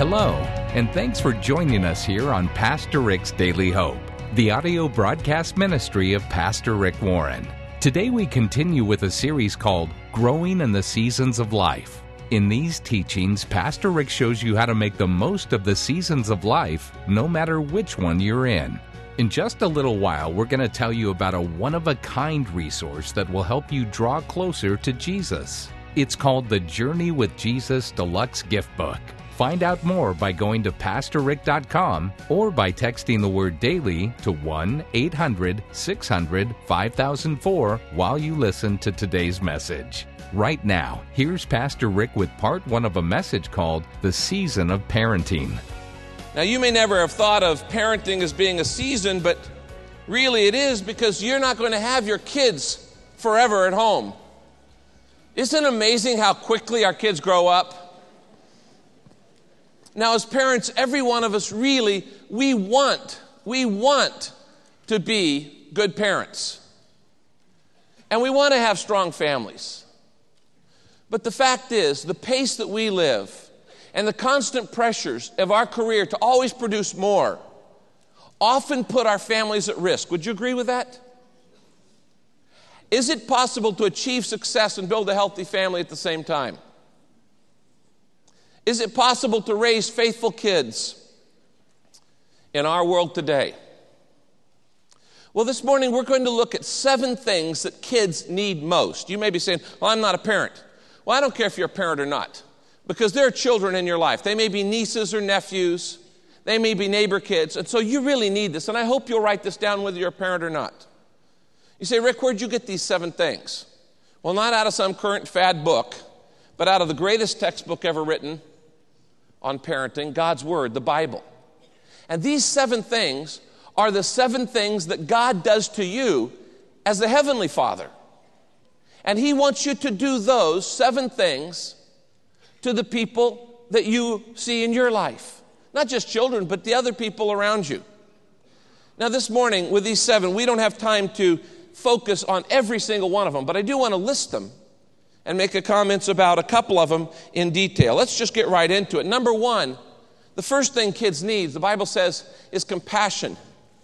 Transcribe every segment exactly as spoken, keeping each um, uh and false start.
Hello, and thanks for joining us here on Pastor Rick's Daily Hope, the audio broadcast ministry of Pastor Rick Warren. Today we continue with a series called Growing in the Seasons of Life. In these teachings, Pastor Rick shows you how to make the most of the seasons of life, no matter which one you're in. In just a little while, we're going to tell you about a one-of-a-kind resource that will help you draw closer to Jesus. It's called the Journey with Jesus Deluxe Gift Book. Find out more by going to pastor rick dot com or by texting the word daily to one eight hundred six hundred five thousand four while you listen to today's message. Right now, here's Pastor Rick with part one of a message called The Season of Parenting. Now, you may never have thought of parenting as being a season, but really it is, because you're not going to have your kids forever at home. Isn't it amazing how quickly our kids grow up? Now, as parents, every one of us really, we want, we want to be good parents. And we want to have strong families. But the fact is, the pace that we live and the constant pressures of our career to always produce more often put our families at risk. Would you agree with that? Is it possible to achieve success and build a healthy family at the same time? Is it possible to raise faithful kids in our world today? Well, this morning we're going to look at seven things that kids need most. You may be saying, well, I'm not a parent. Well, I don't care if you're a parent or not, because there are children in your life. They may be nieces or nephews. They may be neighbor kids. And so you really need this. And I hope you'll write this down whether you're a parent or not. You say, Rick, where'd you get these seven things? Well, not out of some current fad book, but out of the greatest textbook ever written on parenting, God's Word, the Bible. And these seven things are the seven things that God does to you as the Heavenly Father. And He wants you to do those seven things to the people that you see in your life. Not just children, but the other people around you. Now, this morning, with these seven, we don't have time to focus on every single one of them, but I do want to list them and make a comments about a couple of them in detail. Let's just get right into it. Number one, the first thing kids need, the Bible says, is compassion.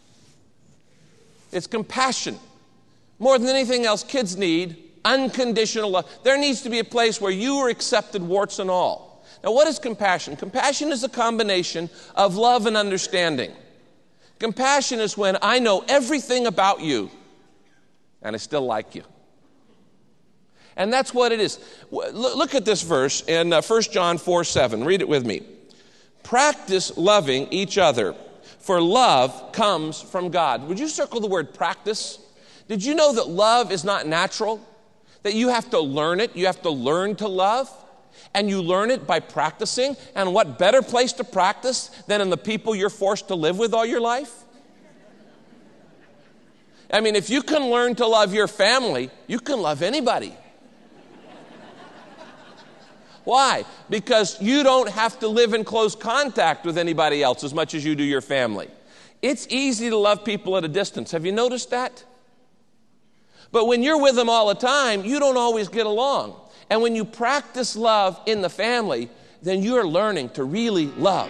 It's compassion. More than anything else, kids need unconditional love. There needs to be a place where you are accepted, warts and all. Now, what is compassion? Compassion is a combination of love and understanding. Compassion is when I know everything about you and I still like you. And that's what it is. Look at this verse in First John four seven. Read it with me. Practice loving each other, for love comes from God. Would you circle the word practice? Did you know that love is not natural? That you have to learn it. You have to learn to love. And you learn it by practicing. And what better place to practice than in the people you're forced to live with all your life? I mean, if you can learn to love your family, you can love anybody. Why? Because you don't have to live in close contact with anybody else as much as you do your family. It's easy to love people at a distance. Have you noticed that? But when you're with them all the time, you don't always get along. And when you practice love in the family, then you're learning to really love.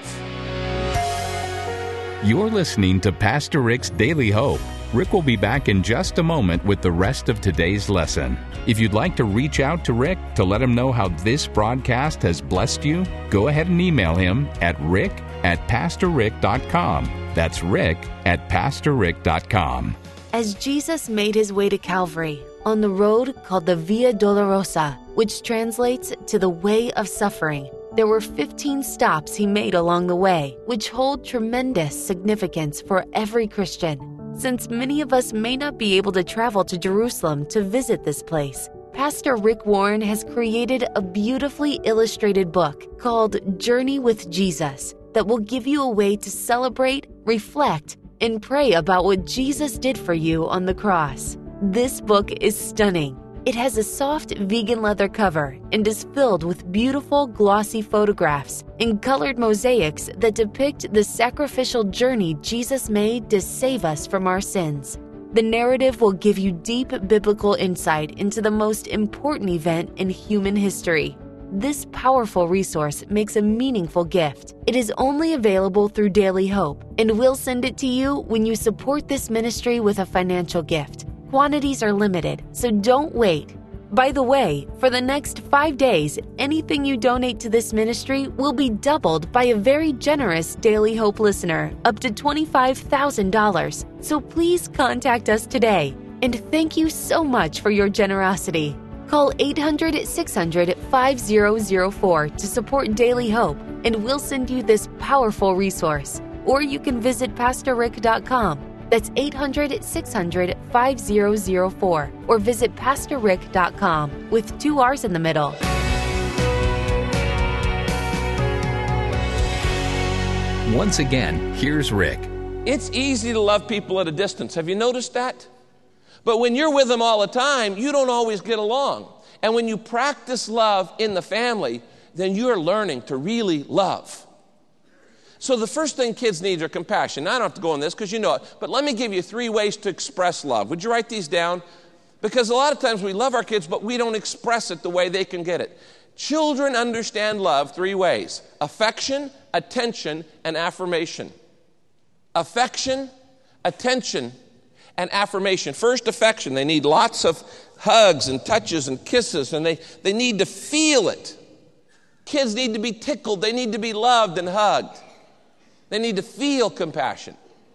You're listening to Pastor Rick's Daily Hope. Rick will be back in just a moment with the rest of today's lesson. If you'd like to reach out to Rick to let him know how this broadcast has blessed you, go ahead and email him at rick at pastor rick dot com. That's rick at pastor rick dot com. As Jesus made his way to Calvary on the road called the Via Dolorosa, which translates to the way of suffering, there were fifteen stops he made along the way, which hold tremendous significance for every Christian. Since many of us may not be able to travel to Jerusalem to visit this place, Pastor Rick Warren has created a beautifully illustrated book called Journey with Jesus that will give you a way to celebrate, reflect, and pray about what Jesus did for you on the cross. This book is stunning. It has a soft vegan leather cover and is filled with beautiful glossy photographs and colored mosaics that depict the sacrificial journey Jesus made to save us from our sins. The narrative will give you deep biblical insight into the most important event in human history. This powerful resource makes a meaningful gift. It is only available through Daily Hope, and we'll send it to you when you support this ministry with a financial gift. Quantities are limited, so don't wait. By the way, for the next five days, anything you donate to this ministry will be doubled by a very generous Daily Hope listener, up to twenty-five thousand dollars. So please contact us today. And thank you so much for your generosity. Call eight hundred, six hundred, five zero zero four to support Daily Hope, and we'll send you this powerful resource. Or you can visit pastor rick dot com. That's eight hundred, six hundred, five zero zero four. Or visit pastor rick dot com with two R's in the middle. Once again, here's Rick. It's easy to love people at a distance. Have you noticed that? But when you're with them all the time, you don't always get along. And when you practice love in the family, then you're learning to really love. So the first thing kids need are compassion. Now, I don't have to go on this because you know it, but let me give you three ways to express love. Would you write these down? Because a lot of times we love our kids, but we don't express it the way they can get it. Children understand love three ways: affection, attention, and affirmation. Affection, attention, and affirmation. First, affection. They need lots of hugs and touches and kisses, and they, they need to feel it. Kids need to be tickled. They need to be loved and hugged. They need to feel compassion.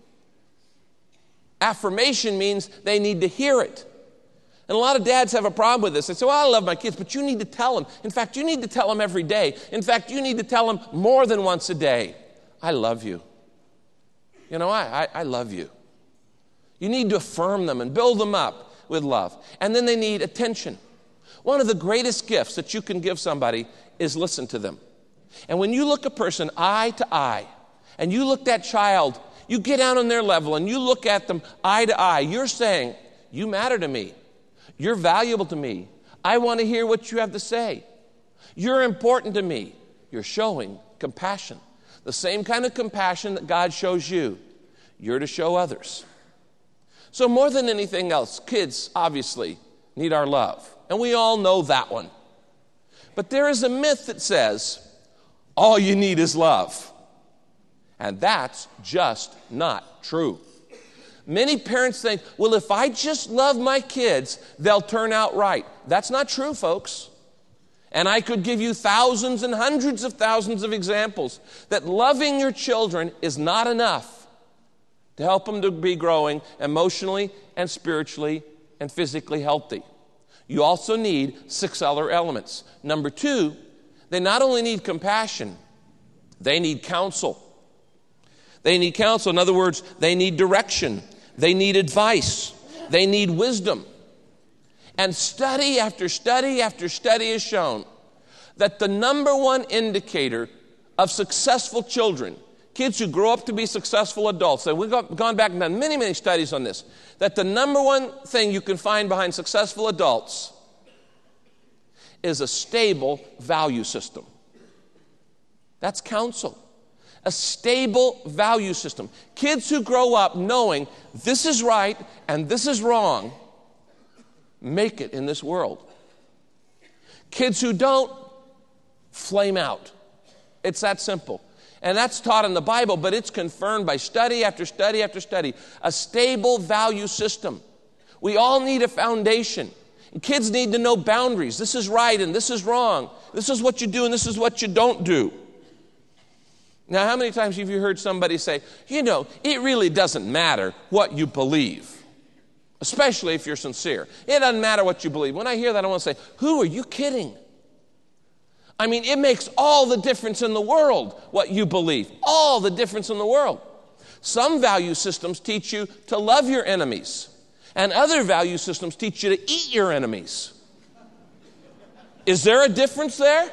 Affirmation means they need to hear it. And a lot of dads have a problem with this. They say, well, I love my kids, but you need to tell them. In fact, you need to tell them every day. In fact, you need to tell them more than once a day, I love you. You know, I, I, I love you. You need to affirm them and build them up with love. And then they need attention. One of the greatest gifts that you can give somebody is listen to them. And when you look a person eye to eye, and you look that child, you get down on their level and you look at them eye to eye, you're saying, you matter to me. You're valuable to me. I want to hear what you have to say. You're important to me. You're showing compassion. The same kind of compassion that God shows you, you're to show others. So more than anything else, kids obviously need our love. And we all know that one. But there is a myth that says, all you need is love. And that's just not true. Many parents think, well, if I just love my kids, they'll turn out right. That's not true, folks. And I could give you thousands and hundreds of thousands of examples that loving your children is not enough to help them to be growing emotionally and spiritually and physically healthy. You also need six other elements. Number two, they not only need compassion, they need counsel. They need counsel. In other words, they need direction. They need advice. They need wisdom. And study after study after study has shown that the number one indicator of successful children, kids who grow up to be successful adults, and we've gone back and done many, many studies on this, that the number one thing you can find behind successful adults is a stable value system. That's counsel. A stable value system. Kids who grow up knowing this is right and this is wrong make it in this world. Kids who don't flame out. It's that simple. And that's taught in the Bible, but it's confirmed by study after study after study. A stable value system. We all need a foundation. And kids need to know boundaries. This is right and this is wrong. This is what you do and this is what you don't do. Now, how many times have you heard somebody say, you know, it really doesn't matter what you believe, especially if you're sincere. It doesn't matter what you believe. When I hear that, I want to say, who are you kidding? I mean, it makes all the difference in the world what you believe, all the difference in the world. Some value systems teach you to love your enemies, and other value systems teach you to eat your enemies. Is there a difference there?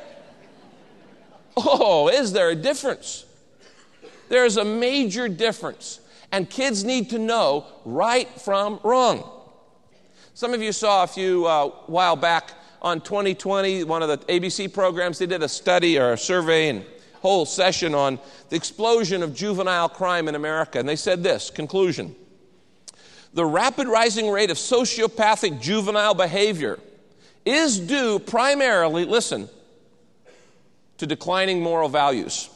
Oh, is there a difference? There's a major difference. And kids need to know right from wrong. Some of you saw a few uh, while back on twenty twenty, one of the A B C programs, they did a study or a survey and whole session on the explosion of juvenile crime in America. And they said this, conclusion: the rapid rising rate of sociopathic juvenile behavior is due primarily, listen, to declining moral values.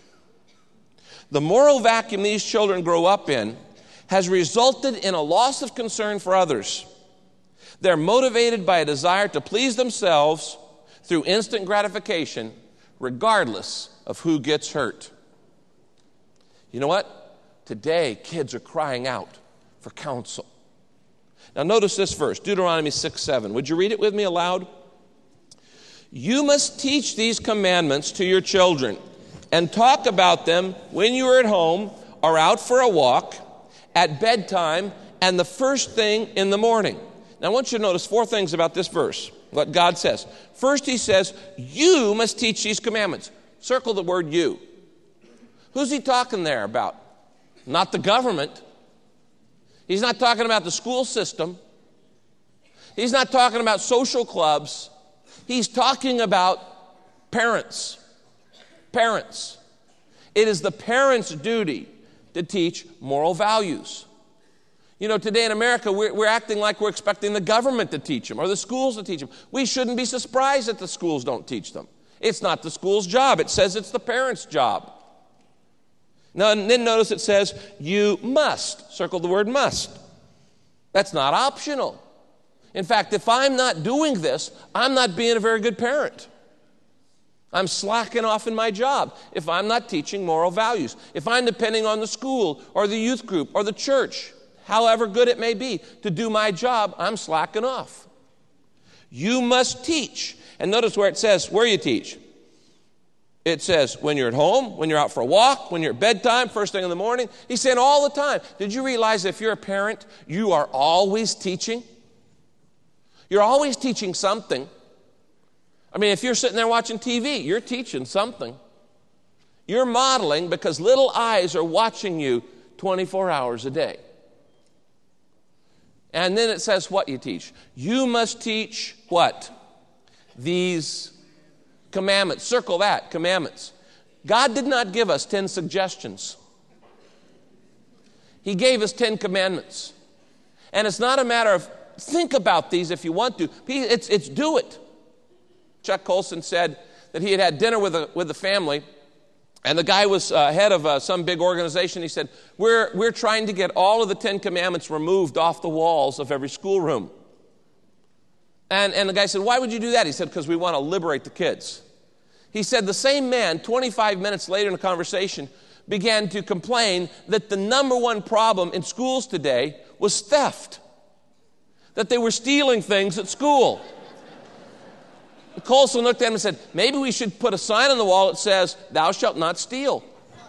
The moral vacuum these children grow up in has resulted in a loss of concern for others. They're motivated by a desire to please themselves through instant gratification, regardless of who gets hurt. You know what? Today, kids are crying out for counsel. Now notice this verse, Deuteronomy six seven. Would you read it with me aloud? You must teach these commandments to your children and talk about them when you are at home or out for a walk, at bedtime, and the first thing in the morning. Now I want you to notice four things about this verse, what God says. First, he says, you must teach these commandments. Circle the word you. Who's he talking there about? Not the government. He's not talking about the school system. He's not talking about social clubs. He's talking about parents. Parents. It is the parents' duty to teach moral values. You know, today in America, we're, we're acting like we're expecting the government to teach them or the schools to teach them. We shouldn't be surprised that the schools don't teach them. It's not the school's job. It says it's the parents' job. Now, and then notice it says, you must. Circle the word must. That's not optional. In fact, if I'm not doing this, I'm not being a very good parent. I'm slacking off in my job if I'm not teaching moral values. If I'm depending on the school or the youth group or the church, however good it may be, to do my job, I'm slacking off. You must teach. And notice where it says where you teach. It says when you're at home, when you're out for a walk, when you're at bedtime, first thing in the morning. He's saying all the time. Did you realize if you're a parent, you are always teaching? You're always teaching something. I mean, if you're sitting there watching T V, you're teaching something. You're modeling because little eyes are watching you twenty-four hours a day. And then it says what you teach. You must teach what? These commandments. Circle that, commandments. God did not give us ten suggestions. He gave us ten commandments. And it's not a matter of think about these if you want to. It's, it's do it. Chuck Colson said that he had had dinner with a, with a family, and the guy was uh, head of uh, some big organization. He said, we're, we're trying to get all of the Ten Commandments removed off the walls of every schoolroom. And, and the guy said, why would you do that? He said, because we want to liberate the kids. He said the same man, twenty-five minutes later in the conversation, began to complain that the number one problem in schools today was theft, that they were stealing things at school. Colson looked at him and said, maybe we should put a sign on the wall that says, thou shalt not steal.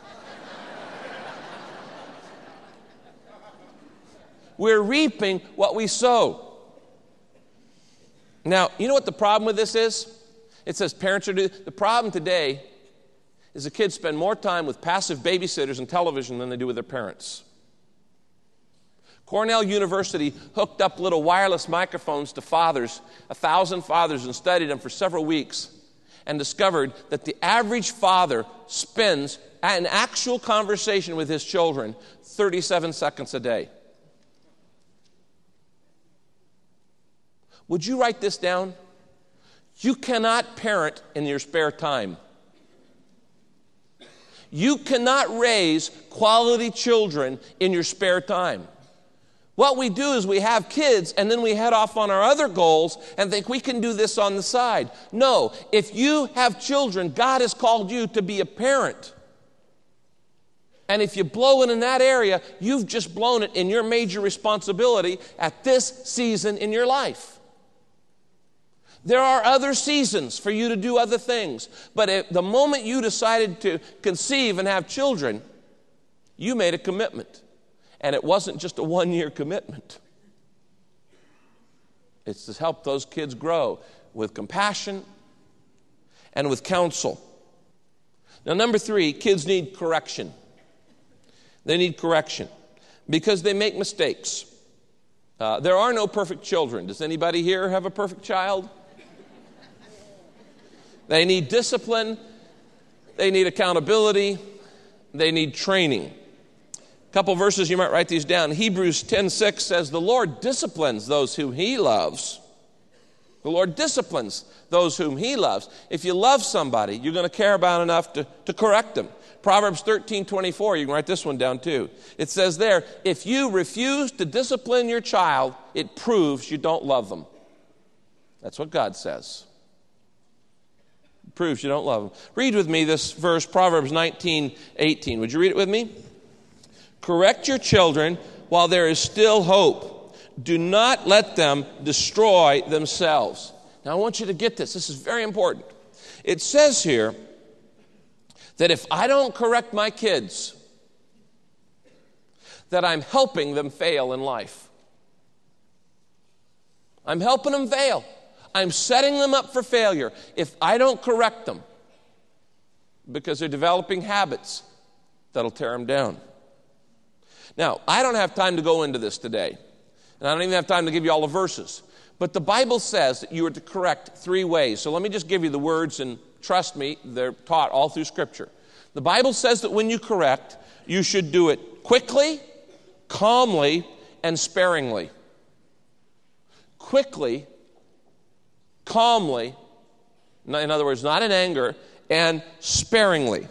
We're reaping what we sow. Now, you know what the problem with this is? It says parents are doing. The problem today is the kids spend more time with passive babysitters and television than they do with their parents. Cornell University hooked up little wireless microphones to fathers, a thousand fathers, and studied them for several weeks and discovered that the average father spends an actual conversation with his children thirty-seven seconds a day. Would you write this down? You cannot parent in your spare time. You cannot raise quality children in your spare time. What we do is we have kids and then we head off on our other goals and think we can do this on the side. No, if you have children, God has called you to be a parent. And if you blow it in that area, you've just blown it in your major responsibility at this season in your life. There are other seasons for you to do other things. But if the moment you decided to conceive and have children, you made a commitment. And it wasn't just a one-year commitment. It's to help those kids grow with compassion and with counsel. Now, number three, kids need correction. They need correction because they make mistakes. Uh, there are no perfect children. Does anybody here have a perfect child? They need discipline. They need accountability. They need training. A couple verses, you might write these down. Hebrews ten six says, the Lord disciplines those whom he loves, The Lord disciplines those whom he loves. If you love somebody, you're going to care about enough to, to correct them. Proverbs thirteen twenty-four, you can write this one down too. It says there, if you refuse to discipline your child, it proves you don't love them. That's what God says. It proves you don't love them. Read with me this verse, Proverbs nineteen eighteen. Would you read it with me? Correct your children while there is still hope. Do not let them destroy themselves. Now I want you to get this. This is very important. It says here that if I don't correct my kids, that I'm helping them fail in life. I'm helping them fail. I'm setting them up for failure if I don't correct them, because they're developing habits that'll tear them down. Now, I don't have time to go into this today, and I don't even have time to give you all the verses, but the Bible says that you are to correct three ways. So let me just give you the words, and trust me, they're taught all through Scripture. The Bible says that when you correct, you should do it quickly, calmly, and sparingly. Quickly, calmly, in other words, not in anger, and sparingly.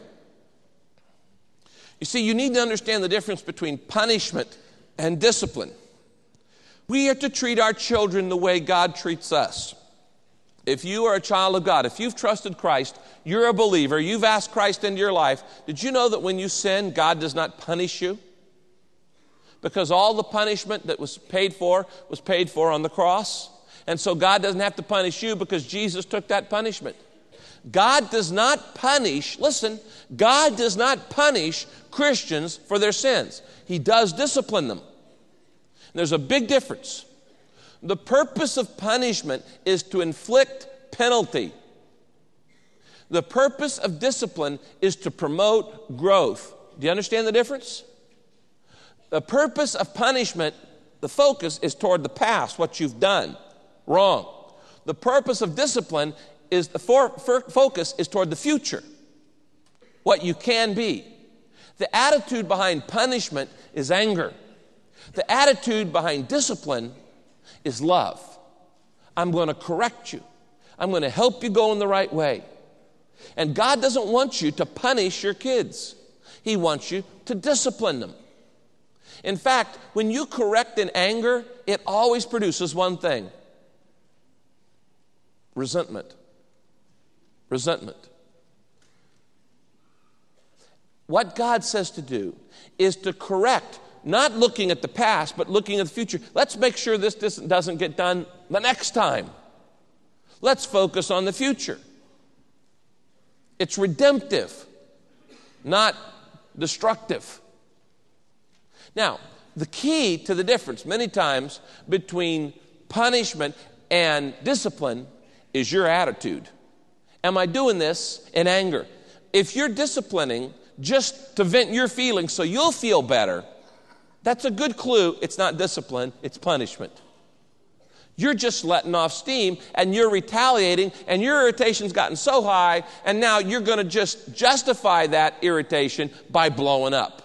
You see, you need to understand the difference between punishment and discipline. We are to treat our children the way God treats us. If you are a child of God, if you've trusted Christ, you're a believer, you've asked Christ into your life, did you know that when you sin, God does not punish you? Because all the punishment that was paid for was paid for on the cross. And so God doesn't have to punish you because Jesus took that punishment. God does not punish, listen, God does not punish Christians for their sins. He does discipline them. And there's a big difference. The purpose of punishment is to inflict penalty. The purpose of discipline is to promote growth. Do you understand the difference? The purpose of punishment, the focus is toward the past, what you've done wrong. The purpose of discipline is the for, for, focus is toward the future, what you can be. The attitude behind punishment is anger. The attitude behind discipline is love. I'm going to correct you. I'm going to help you go in the right way. And God doesn't want you to punish your kids. He wants you to discipline them. In fact, when you correct in anger, it always produces one thing: resentment. Resentment. What God says to do is to correct, not looking at the past, but looking at the future. Let's make sure this doesn't get done the next time. Let's focus on the future. It's redemptive, not destructive. Now, the key to the difference many times between punishment and discipline is your attitude. Am I doing this in anger? If you're disciplining just to vent your feelings so you'll feel better, that's a good clue. It's not discipline, it's punishment. You're just letting off steam and you're retaliating and your irritation's gotten so high and now you're going to just justify that irritation by blowing up.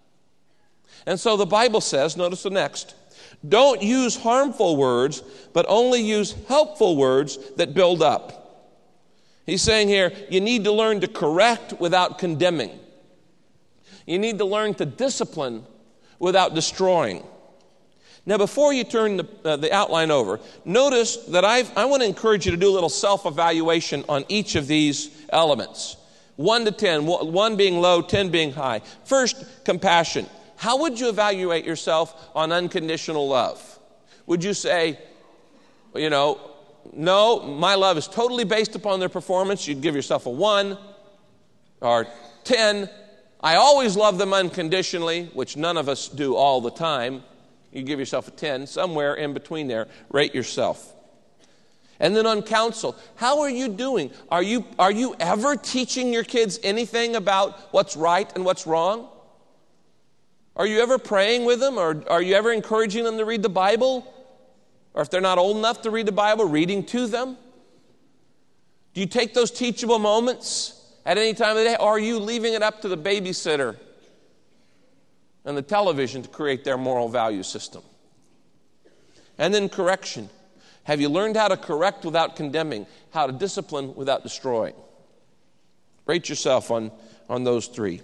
And so the Bible says, notice the next, don't use harmful words, but only use helpful words that build up. He's saying here, you need to learn to correct without condemning. You need to learn to discipline without destroying. Now, before you turn the, uh, the outline over, notice that I've, I want to encourage you to do a little self-evaluation on each of these elements. One to ten, one being low, ten being high. First, compassion. How would you evaluate yourself on unconditional love? Would you say, you know, no, my love is totally based upon their performance? You'd give yourself a one or ten. I always love them unconditionally, which none of us do all the time. You give yourself a ten. Somewhere in between there, rate yourself. And then on counsel, how are you doing? Are you, are you ever teaching your kids anything about what's right and what's wrong? Are you ever praying with them? Or are you ever encouraging them to read the Bible? Or if they're not old enough to read the Bible, reading to them? Do you take those teachable moments at any time of the day? Or are you leaving it up to the babysitter and the television to create their moral value system? And then correction. Have you learned how to correct without condemning, how to discipline without destroying? Rate yourself on, on those three.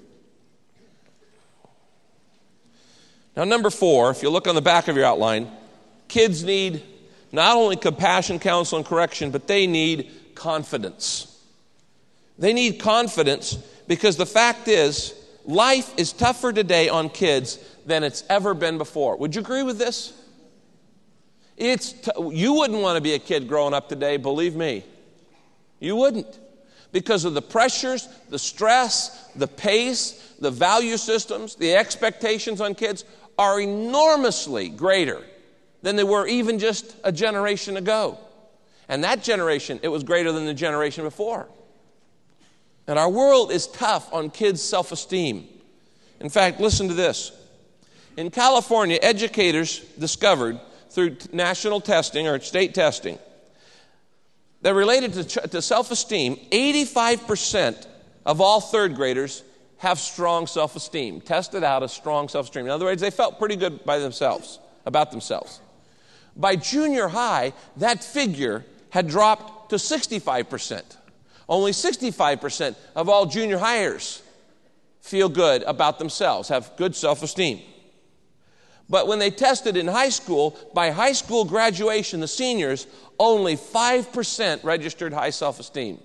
Now, number four, if you look on the back of your outline, kids need not only compassion, counsel, and correction, but they need confidence. They need confidence because the fact is, life is tougher today on kids than it's ever been before. Would you agree with this? It's t- you wouldn't want to be a kid growing up today, believe me. You wouldn't. Because of the pressures, the stress, the pace, the value systems, the expectations on kids are enormously greater than they were even just a generation ago. And that generation, it was greater than the generation before. And our world is tough on kids' self-esteem. In fact, listen to this. In California, educators discovered through national testing or state testing that related to, to self-esteem, eighty-five percent of all third graders have strong self-esteem, tested out as strong self-esteem. In other words, they felt pretty good by themselves, about themselves. By junior high, that figure had dropped to sixty-five percent. Only sixty-five percent of all junior hires feel good about themselves, have good self-esteem. But when they tested in high school, by high school graduation, the seniors, only five percent registered high self-esteem.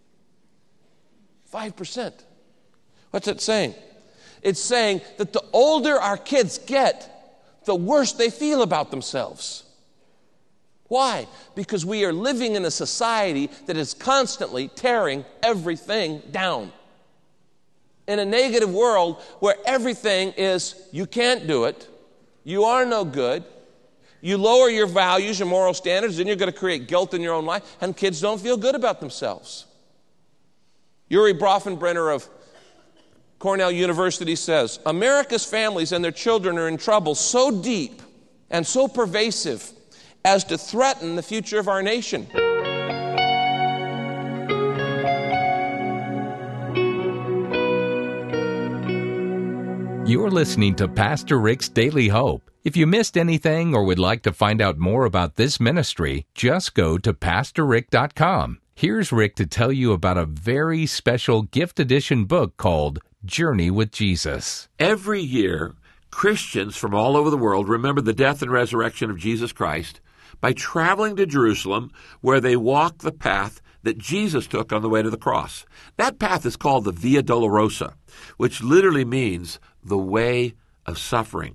five percent. What's it saying? It's saying that the older our kids get, the worse they feel about themselves. Why? Because we are living in a society that is constantly tearing everything down. In a negative world where everything is, you can't do it, you are no good, you lower your values, your moral standards, and you're going to create guilt in your own life, and kids don't feel good about themselves. Uri Bronfenbrenner of Cornell University says, America's families and their children are in trouble so deep and so pervasive as to threaten the future of our nation. You're listening to Pastor Rick's Daily Hope. If you missed anything or would like to find out more about this ministry, just go to pastor rick dot com. Here's Rick to tell you about a very special gift edition book called Journey with Jesus. Every year, Christians from all over the world remember the death and resurrection of Jesus Christ by traveling to Jerusalem, where they walk the path that Jesus took on the way to the cross. That path is called the Via Dolorosa, which literally means the way of suffering.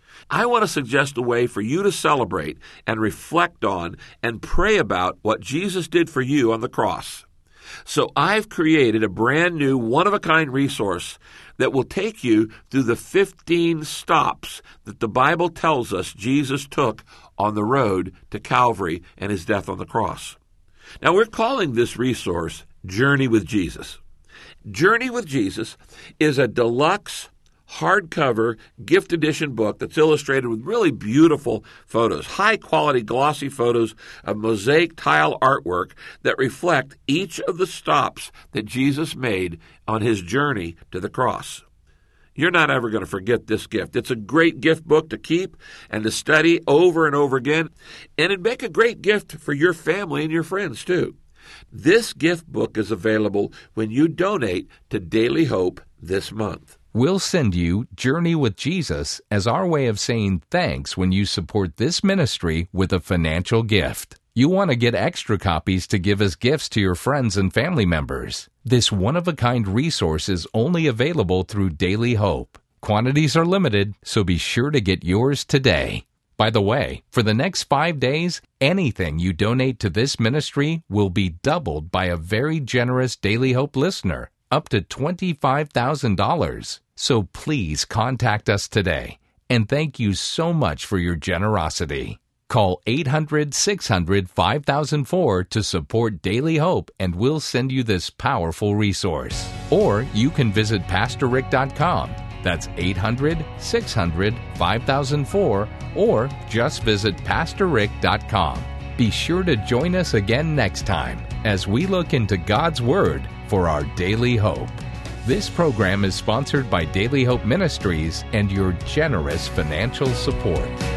I want to suggest a way for you to celebrate and reflect on and pray about what Jesus did for you on the cross. So I've created a brand new one-of-a-kind resource that will take you through the fifteen stops that the Bible tells us Jesus took on the road to Calvary and his death on the cross. Now, we're calling this resource Journey with Jesus. Journey with Jesus is a deluxe hardcover gift edition book that's illustrated with really beautiful photos, high-quality glossy photos of mosaic tile artwork that reflect each of the stops that Jesus made on his journey to the cross. You're not ever going to forget this gift. It's a great gift book to keep and to study over and over again, and it'd make a great gift for your family and your friends, too. This gift book is available when you donate to Daily Hope this month. We'll send you Journey with Jesus as our way of saying thanks when you support this ministry with a financial gift. You want to get extra copies to give as gifts to your friends and family members. This one-of-a-kind resource is only available through Daily Hope. Quantities are limited, so be sure to get yours today. By the way, for the next five days, anything you donate to this ministry will be doubled by a very generous Daily Hope listener, up to twenty-five thousand dollars. So please contact us today, and thank you so much for your generosity. Call eight hundred, six hundred, five thousand four to support Daily Hope, and we'll send you this powerful resource. Or you can visit pastor rick dot com. That's eight hundred, six hundred, five thousand four, or just visit pastor rick dot com. Be sure to join us again next time as we look into God's Word for our daily hope. This program is sponsored by Daily Hope Ministries and your generous financial support.